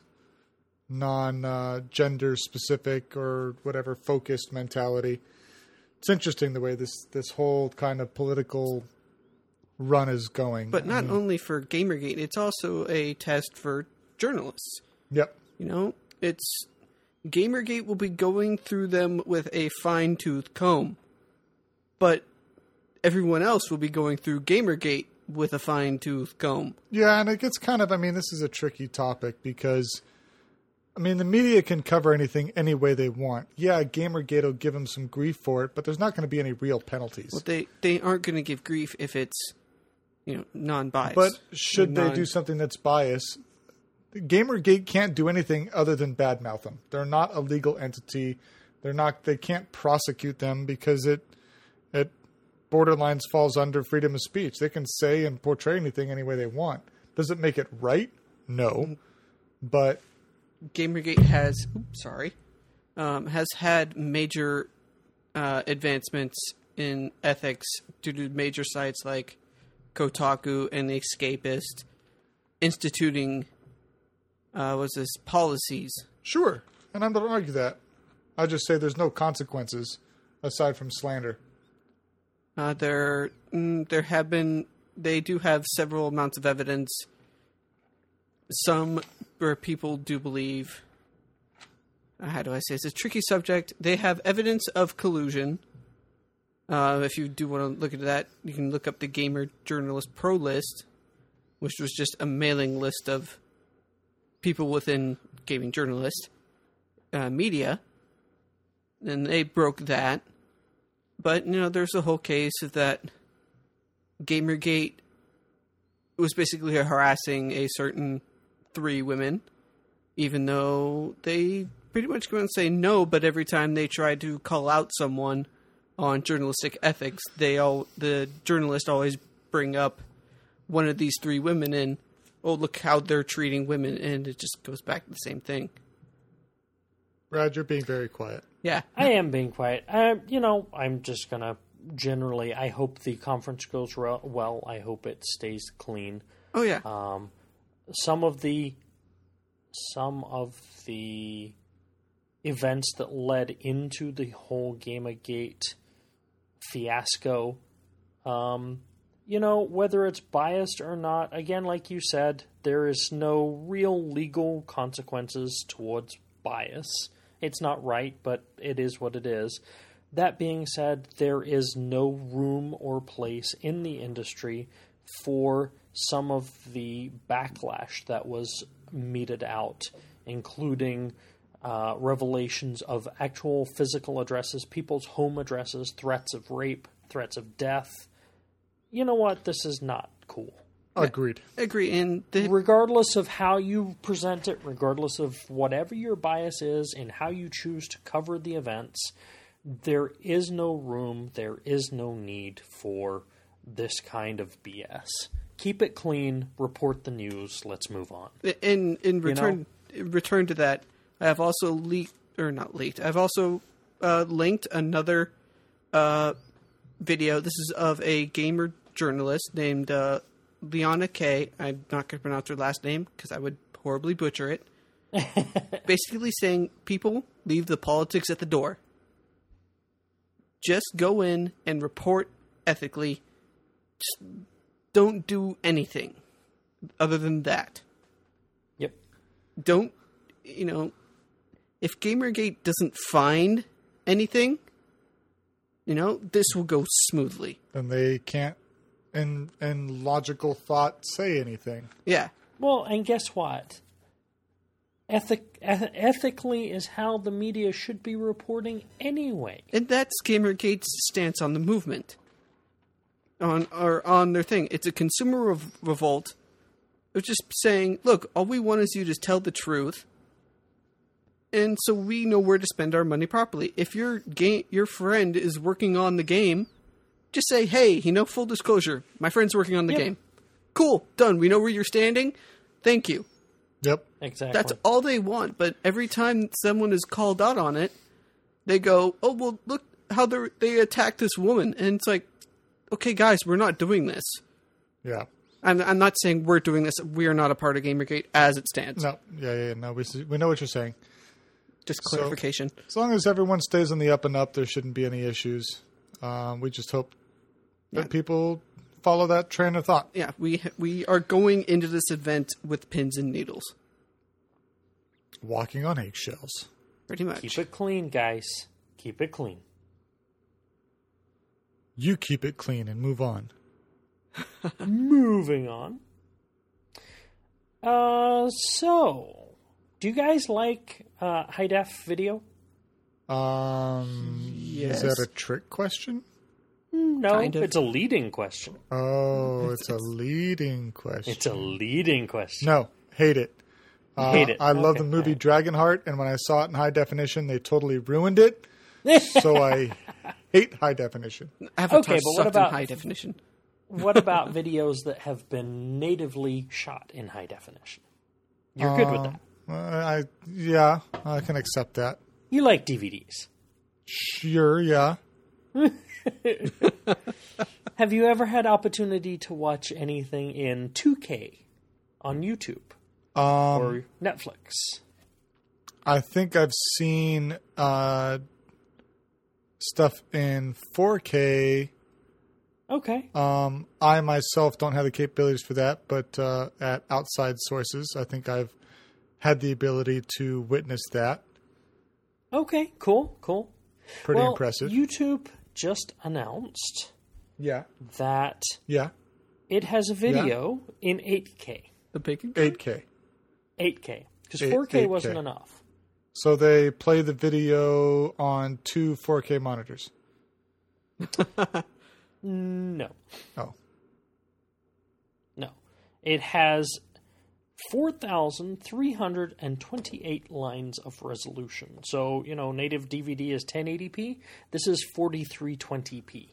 non-gender specific or whatever focused mentality. It's interesting the way this whole kind of political run is going. But not only for Gamergate, it's also a test for journalists. Yep. You know, Gamergate will be going through them with a fine-tooth comb, but everyone else will be going through Gamergate with a fine-tooth comb. Yeah, and it gets kind of, this is a tricky topic because, the media can cover anything any way they want. Yeah, Gamergate will give them some grief for it, but there's not going to be any real penalties. Well, they aren't going to give grief if it's, non-biased. But should they do something that's biased, Gamergate can't do anything other than badmouth them. They're not a legal entity. They can't prosecute them because it borderlines falls under freedom of speech. They can say and portray anything any way they want. Does it make it right? No. But Gamergate has had major advancements in ethics due to major sites like Kotaku and The Escapist instituting policies. Sure, and I don't argue that. I just say there's no consequences aside from slander. They do have several amounts of evidence. Some where people do believe, how do I say, it's a tricky subject. They have evidence of collusion. If you do want to look into that, you can look up the Gamer Journalist Pro List, which was just a mailing list of people within gaming journalist media, and they broke that. But, there's a whole case of that Gamergate was basically harassing a certain 3 women, even though they pretty much go and say no, but every time they try to call out someone on journalistic ethics, the journalists always bring up one of these 3 women and, oh, look how they're treating women, and it just goes back to the same thing. Brad, you're being very quiet. Yeah. I am being quiet. I'm just going to generally, I hope the conference goes well. I hope it stays clean. Oh, yeah. Some of the events that led into the whole Gamergate fiasco, whether it's biased or not, again, like you said, there is no real legal consequences towards bias. It's not right, but it is what it is. That being said, there is no room or place in the industry for some of the backlash that was meted out, including revelations of actual physical addresses, people's home addresses, threats of rape, threats of death. You know what? This is not cool. Agreed. Agree. And regardless of how you present it, regardless of whatever your bias is and how you choose to cover the events, there is no room, there is no need for this kind of BS. Keep it clean, report the news, let's move on. In return to that, I have also I've also linked another video. This is of a gamer journalist named Liana K. I'm not going to pronounce her last name because I would horribly butcher it. Basically saying, people, leave the politics at the door. Just go in and report ethically. Just don't do anything other than that. Yep. Don't, if Gamergate doesn't find anything, this will go smoothly. Then they can't, in logical thought, say anything. Yeah. Well, and guess what? ethically is how the media should be reporting anyway. And that's Gamergate's stance on the movement. On their thing. It's a consumer revolt. It's just saying, look, all we want is you to tell the truth. And so we know where to spend our money properly. If your friend is working on the game, just say, hey, full disclosure, my friend's working on the game. Cool, done. We know where you're standing. Thank you. Yep. Exactly. That's all they want. But every time someone is called out on it, they go, oh, well, look how they attacked this woman. And it's like, okay, guys, we're not doing this. Yeah. I'm not saying we're doing this. We are not a part of Gamergate as it stands. No. Yeah. No, we know what you're saying. Just clarification. So, as long as everyone stays on the up and up, there shouldn't be any issues. We just hope that people follow that train of thought. Yeah, we are going into this event with pins and needles. Walking on eggshells. Pretty much. Keep it clean, guys. Keep it clean. You keep it clean and move on. Moving on. So, do you guys like high def video? Yes. Is that a trick question? No, Kind of. it's a leading question. Oh, it's a leading question. It's a leading question. No, hate it. Hate it. I love Okay, the movie alright. Dragonheart, and when I saw it in high definition, they totally ruined it. So I hate high definition. Avatar Okay, but what sucked about- in high definition? What about videos that have been natively shot in high definition? You're good with that. I can accept that. You like DVDs. Sure, yeah. Have you ever had opportunity to watch anything in 2K on YouTube or Netflix? I think I've seen stuff in 4K. Okay. I myself don't have the capabilities for that, but at outside sources, I think I've had the ability to witness that. Okay, cool. Pretty Well, impressive. YouTube just announced Yeah. that Yeah. it has a video in 8K. The bacon? 8K. 8K. Because 8K. 4K wasn't enough. So they play the video on two 4K monitors. No. Oh. No. It has 4,328 lines of resolution. So, native DVD is 1080p. This is 4320p.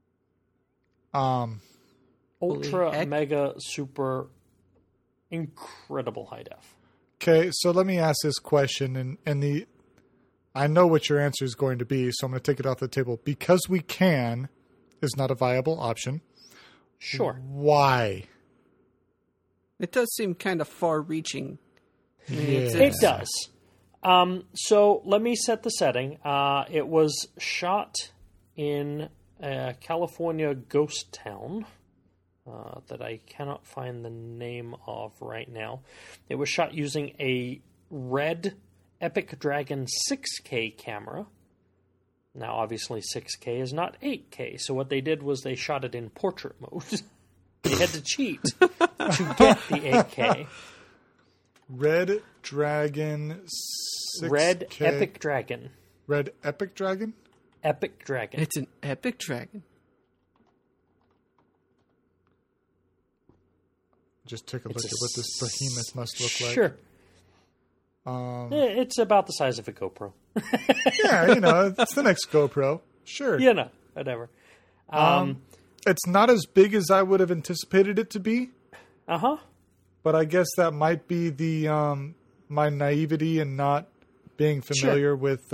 Ultra, heck. mega, super, incredible high def. Okay, so let me ask this question, and I know what your answer is going to be, so I'm going to take it off the table. Because we can is not a viable option. Sure. Why? It does seem kind of far-reaching. I mean, Yeah. It does. So let me set the setting. It was shot in a California ghost town that I cannot find the name of right now. It was shot using a red Epic Dragon 6K camera. Now, obviously, 6K is not 8K, so what they did was they shot it in portrait mode. They had to cheat to get the 8K. Red Dragon 6K. Red Epic Dragon. Red Epic Dragon? Epic Dragon. It's an epic dragon. Just take a look at what this behemoth must look like. Sure. It's about the size of a GoPro. Yeah, it's the next GoPro. Sure. Whatever. It's not as big as I would have anticipated it to be, Uh-huh. but I guess that might be the my naivety and not being familiar with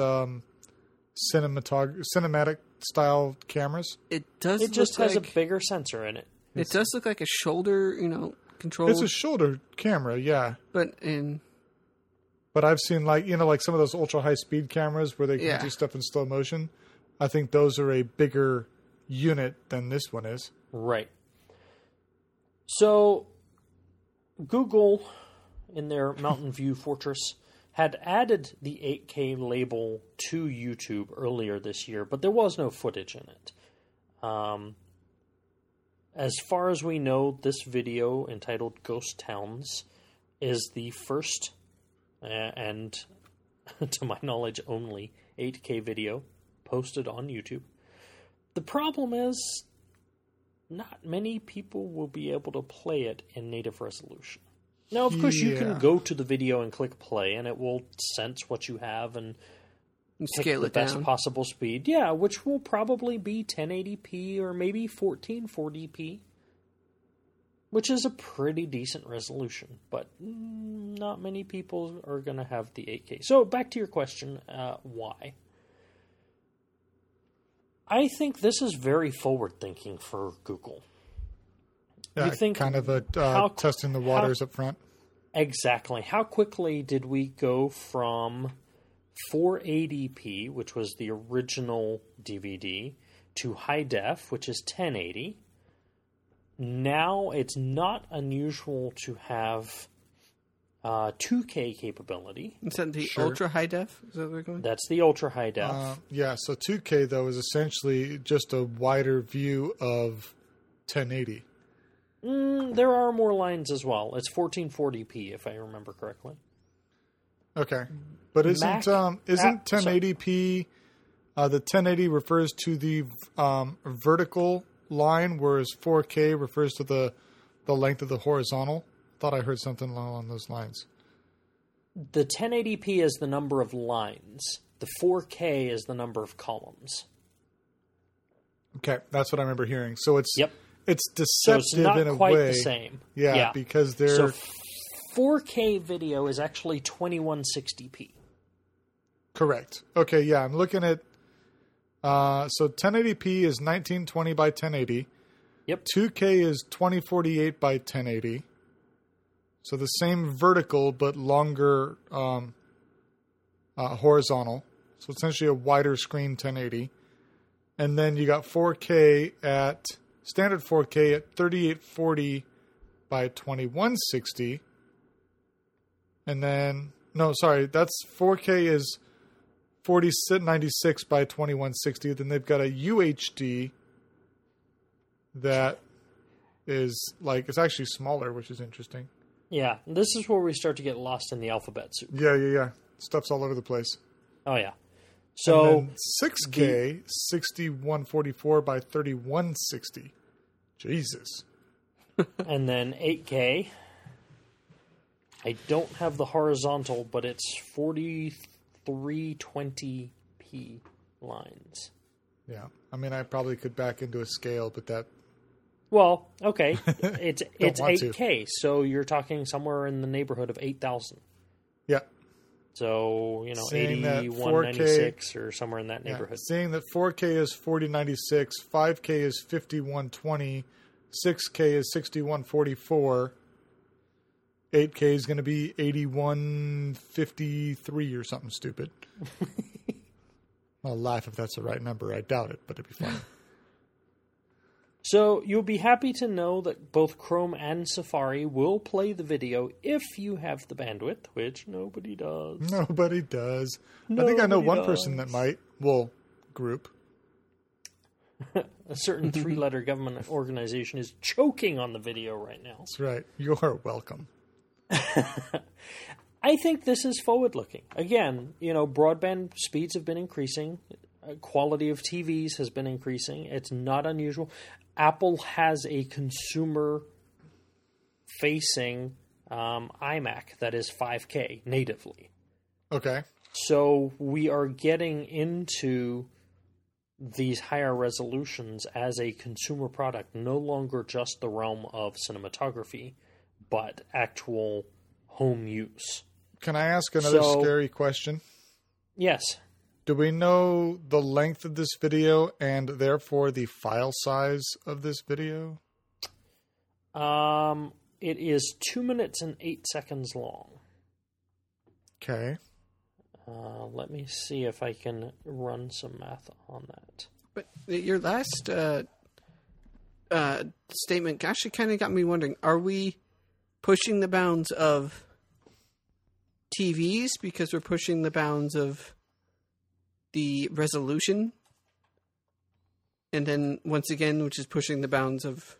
cinematic style cameras. It does. It just look has like, a bigger sensor in it. It does look like a shoulder, controlled. It's a shoulder camera, yeah. But in But I've seen like some of those ultra high speed cameras where they can do stuff in slow motion. I think those are a bigger unit than this one is. Right. So, Google, in their Mountain View Fortress, had added the 8K label to YouTube earlier this year, but there was no footage in it. As far as we know, this video, entitled Ghost Towns, is the first and to my knowledge only 8K video posted on YouTube. The problem is not many people will be able to play it in native resolution. Now, of course, you can go to the video and click play, and it will sense what you have and scale it down. Best possible speed. Yeah, which will probably be 1080p or maybe 1440p, which is a pretty decent resolution, but not many people are going to have the 8K. So back to your question, why? I think this is very forward-thinking for Google. Yeah, you think kind of testing the waters up front. Exactly. How quickly did we go from 480p, which was the original DVD, to high def, which is 1080? Now it's not unusual to have 2K capability. Is that the ultra high def? Is that what they're going? That's the ultra high def. Yeah, so 2K, though, is essentially just a wider view of 1080. There are more lines as well. It's 1440p, if I remember correctly. Okay. But isn't 1080p... the 1080 refers to the vertical line, whereas 4K refers to the length of the horizontal? Thought I heard something along those lines. The 1080p is the number of lines. The 4K is the number of columns. Okay, that's what I remember hearing. So it's deceptive so it's not in a quite way. The same. Yeah, because they're... So 4K video is actually 2160p. Correct. Okay, yeah, I'm looking at... so 1080p is 1920 by 1080. Yep. 2K is 2048 by 1080. So the same vertical but longer horizontal. So essentially a wider screen 1080. And then you got 4K at... standard 4K at 3840 by 2160. And then... No, sorry. That's 4K is 4096 by 2160. Then they've got a UHD that is like... It's actually smaller, which is interesting. Yeah. This is where we start to get lost in the alphabet soup. Yeah. Stuff's all over the place. Oh, yeah. So 6K, 6144 by 3160. Jesus. And then 8K. I don't have the horizontal, but it's 4320p lines. Yeah. I mean, I probably could back into a scale, but that... Well, okay. It's 8K, to. so you're talking somewhere in the neighborhood of 8,000. Yeah. So, 8196 or somewhere in that neighborhood. Seeing that 4K is 4096, 5K is 5120, 6K is 6144, 8K is going to be 8153 or something stupid. I'll laugh if that's the right number. I doubt it, but it'd be funny. So you'll be happy to know that both Chrome and Safari will play the video if you have the bandwidth, which nobody does. Nobody does. I think I know one person that might. Well, group. A certain three-letter government organization is choking on the video right now. That's right. You're welcome. I think this is forward-looking. Again, broadband speeds have been increasing. Quality of TVs has been increasing. It's not unusual. Apple has a consumer-facing iMac that is 5K natively. Okay. So we are getting into these higher resolutions as a consumer product, no longer just the realm of cinematography, but actual home use. Can I ask another scary question? Yes. Do we know the length of this video and therefore the file size of this video? It is 2 minutes and 8 seconds long. Okay. Let me see if I can run some math on that. But your last statement actually kind of got me wondering, are we pushing the bounds of TVs because we're pushing the bounds of the resolution, and then once again, which is pushing the bounds of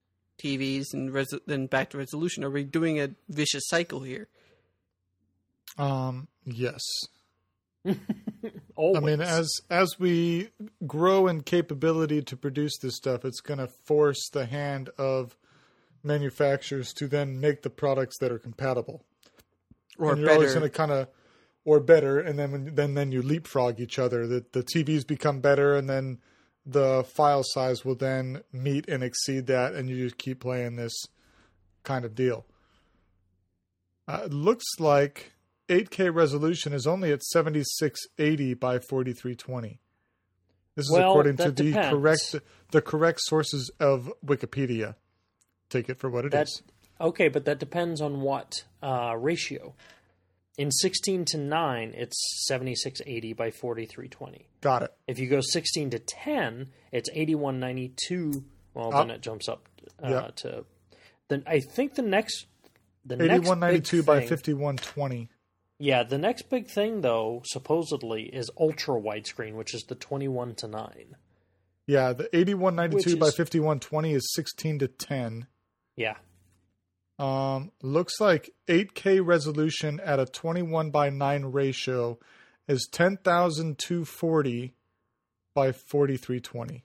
TVs and then back to resolution? Are we doing a vicious cycle here? Yes. Always. I mean, as we grow in capability to produce this stuff, it's going to force the hand of manufacturers to then make the products that are compatible. Or and you're better. always going to kind of, or better, and then you leapfrog each other. The TVs become better, and then the file size will then meet and exceed that, and you just keep playing this kind of deal. It looks like 8K resolution is only at 7680 by 4320. This is according to the correct sources of Wikipedia. Take it for what it is. Okay, but that depends on what ratio. In 16:9, it's 7680 by 4320. Got it. If you go 16:10, it's 8192. Well, then it jumps up to. Then I think the next 8192 next by thing, 5120. Yeah, the next big thing though, supposedly, is ultra widescreen, which is the 21:9. Yeah, the 8192 by 5120 is 16:10. Yeah. Looks like 8K resolution at a 21:9 ratio is 10,240 by 4320.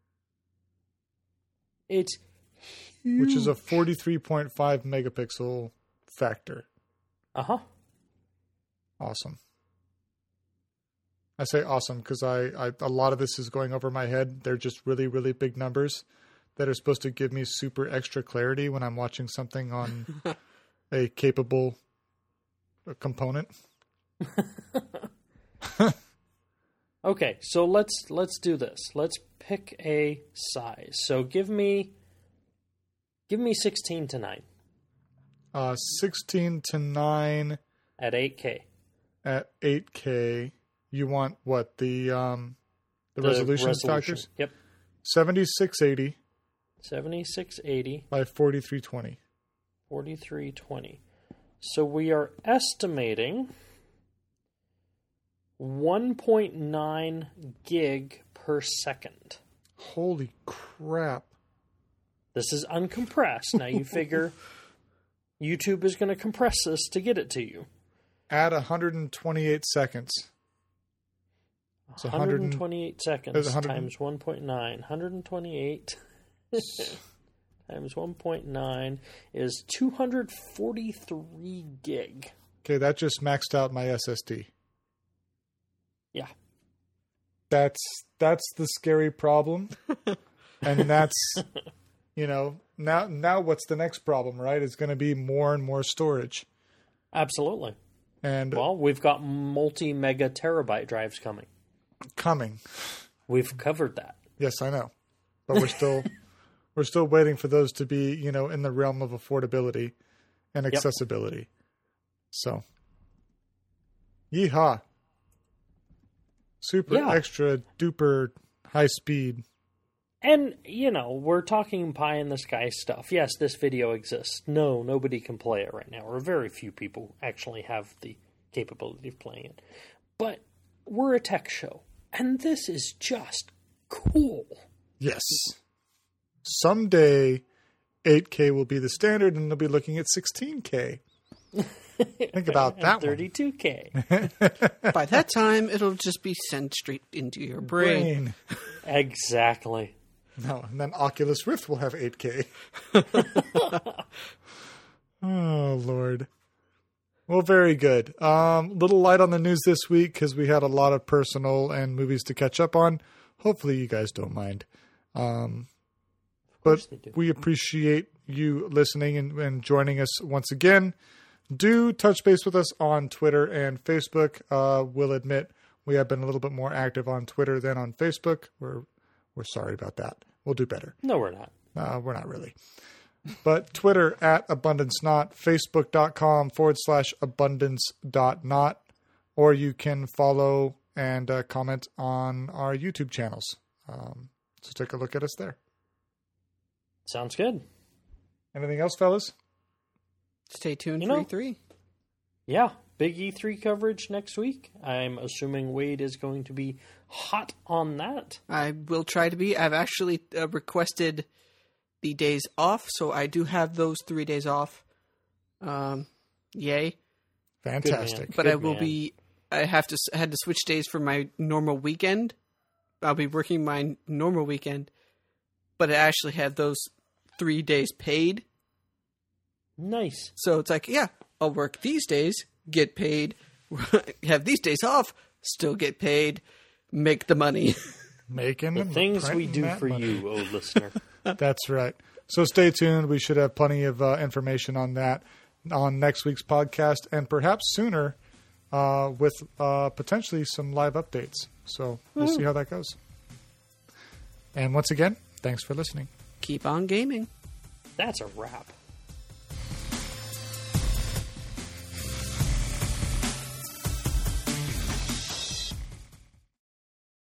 It's huge. Which is a 43.5 megapixel factor. Uh-huh. Awesome. I say awesome because I a lot of this is going over my head. They're just really, really big numbers that are supposed to give me super extra clarity when I'm watching something on a capable component. Okay, so let's do this. Let's pick a size. So give me 16:9. 16:9 at 8K. At 8K, you want what the resolution factors? Yep. 7680. 7680 by 4320. 4320. So we are estimating 1.9 gig per second. Holy crap. This is uncompressed. Now you figure YouTube is going to compress this to get it to you. Add 128 seconds. So 128 seconds times 1.9. 128 times 1.9 is 243 gig. Okay, that just maxed out my SSD. Yeah. That's the scary problem. And that's, now what's the next problem, right? It's going to be more and more storage. Absolutely. And well, we've got multi-mega terabyte drives coming. We've covered that. Yes, I know. But we're still waiting for those to be, in the realm of affordability and accessibility. Yep. So, yeehaw. Super extra duper high speed. And, we're talking pie in the sky stuff. Yes, this video exists. No, nobody can play it right now, or very few people actually have the capability of playing it. But we're a tech show, and this is just cool. Yes. Someday, 8K will be the standard, and they'll be looking at 16K. Think about that 32K. By that time, it'll just be sent straight into your brain. Exactly. No, and then Oculus Rift will have 8K. Oh, Lord. Well, very good. Little light on the news this week because we had a lot of personal and movies to catch up on. Hopefully you guys don't mind. But we appreciate you listening and joining us once again. Do touch base with us on Twitter and Facebook. We'll admit we have been a little bit more active on Twitter than on Facebook. We're sorry about that. We'll do better. No, we're not. We're not really. But Twitter at AbundanceNot, Facebook.com/abundance.not, or you can follow and comment on our YouTube channels. So take a look at us there. Sounds good. Anything else, fellas? Stay tuned for E3. Yeah, big E3 coverage next week. I'm assuming Wade is going to be hot on that. I will try to be. I've actually requested the days off, so I do have those 3 days off. Yay. Fantastic. But Good I will man. be. I had to switch days for my normal weekend. I'll be working my normal weekend, but I actually have those 3 days paid. Nice. So it's like, yeah, I'll work these days, get paid, have these days off, still get paid, make the money. Making The things we do for money. you, oh listener. That's right. So stay tuned. We should have plenty of information on that on next week's podcast, and perhaps sooner with potentially some live updates. So we'll see how that goes. And once again, thanks for listening. Keep on gaming. That's a wrap.